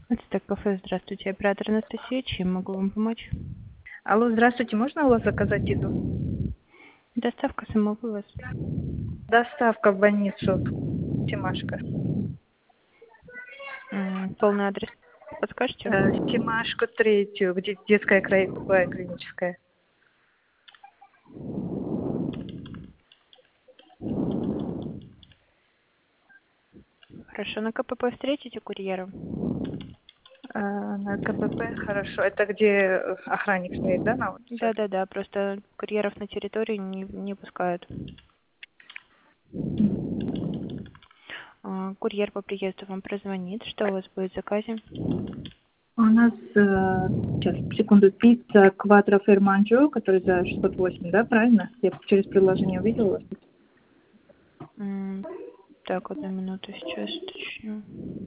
Это кафе. Здравствуйте, оператор Анастасия. Чем могу вам помочь? Алло, здравствуйте, можно у вас заказать еду? Доставка самовывоз. Доставка в больницу Семашко. Полный адрес подскажете? Семашко 3, где детская краевая клиническая. Хорошо, на КПП встретите курьера? На КПП, хорошо. Это где охранник стоит, да, на улице? Да, просто курьеров на территории не пускают. Курьер по приезду вам прозвонит. Что у вас будет в заказе? У нас, сейчас, секунду, пицца Кватро Ферманджо, который за 608, да, правильно? Я через приложение увидела. Так, одну минуту, сейчас уточню.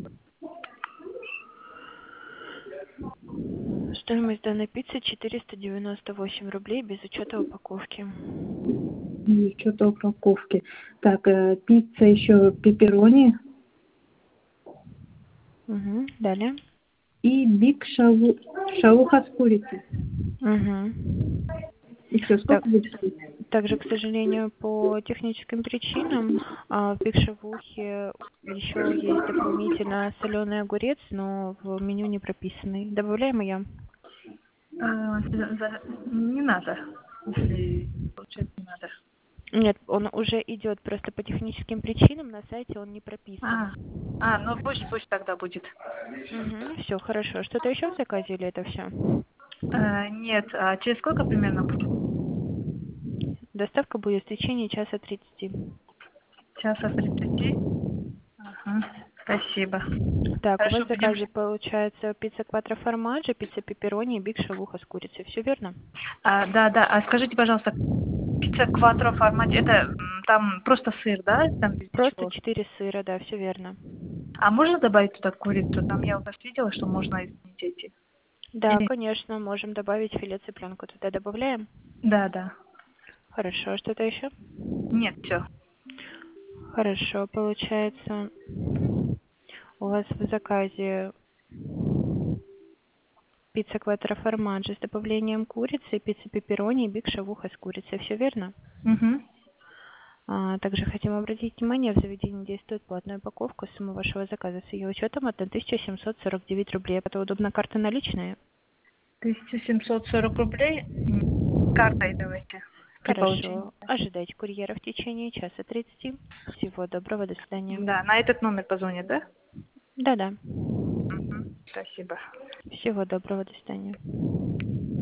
Стоимость данной пиццы 498 рублей без учета упаковки. Что-то упаковки. Так, пицца еще пепперони Далее. и биг шавуха с курицей. И все, Так, сколько будет стоить? также, к сожалению, по техническим причинам в биг-шавухе еще есть дополнительно соленый огурец, но в меню не прописанный. Добавляем ее? Не надо. Если получается, не надо. Нет, он уже идет, просто по техническим причинам на сайте он не прописан. Ну пусть тогда будет. Все, хорошо. Что-то еще в заказе или это все? Нет, а через сколько примерно будет? Доставка будет в течение часа 30. Часа 30? Ага, спасибо. Так, у вас Хорошо, в будем... заказе получается пицца кватро формаджо, пицца пепперони и биг шавуха с курицей. Все верно? Да. А скажите, пожалуйста, пицца кватро формате, это там просто сыр, да? Там без Просто ничего. 4 сыра, да, все верно. А можно добавить туда курицу? Там я у вас видела, что можно изменить эти. Да, Или... конечно, можем добавить филе цыпленка. Туда добавляем? Да. Хорошо, что-то еще? Нет, все. Хорошо, получается, у вас в заказе пицца кватро формаджо с добавлением курицы, пицца пепперони и биг шавуха с курицей. Все верно? Угу. Также хотим обратить внимание, в заведении действует платная упаковка. Сумма вашего заказа с ее учетом 1749 рублей. Это удобно, карта наличная? 1740 рублей. Картой давайте. При получении. Хорошо. Ожидайте курьера в течение часа 30. Всего доброго, до свидания. Да, на этот номер позвонят, да? Да. Спасибо. Всего доброго, до свидания.